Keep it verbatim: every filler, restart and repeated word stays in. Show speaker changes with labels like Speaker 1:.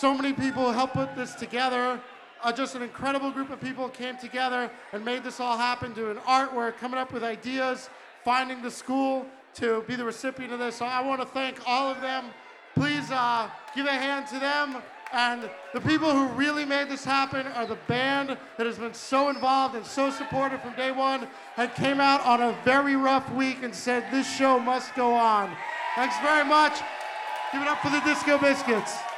Speaker 1: so many people who helped put this together. Uh, just an incredible group of people came together and made this all happen, doing artwork, coming up with ideas, finding the school to be the recipient of this. So I want to thank all of them. Please uh, give a hand to them. And the people who really made this happen are the band that has been so involved and so supportive from day one and came out on a very rough week and said this show must go on. Thanks very much. Give it up for the Disco Biscuits.